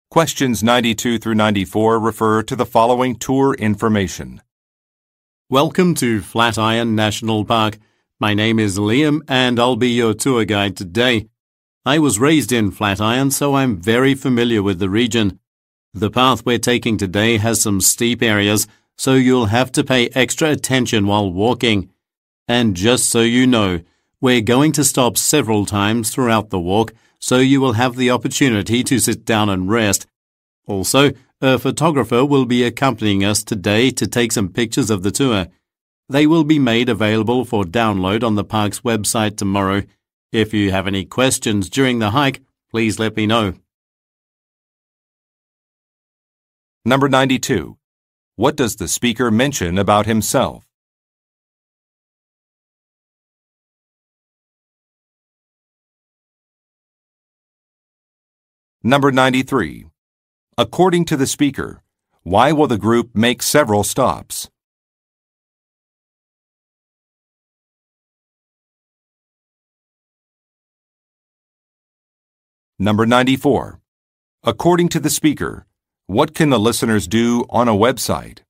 Questions 92 through 94 refer to the following tour information. Welcome to Flatiron National Park. My name is Liam and I'll be your tour guide today. I was raised in Flatiron, so I'm very familiar with the region. The path we're taking today has some steep areas, so you'll have to pay extra attention while walking. And just so you know, we're going to stop several times throughout the walk, so you will have the opportunity to sit down and rest. Also, a photographer will be accompanying us today to take some pictures of the tour. They will be made available for download on the park's website tomorrow. If you have any questions during the hike, please let me know. Number 92. What does the speaker mention about himself? Number 93. According to the speaker, why will the group make several stops? Number 94. According to the speaker, what can the listeners do on a website?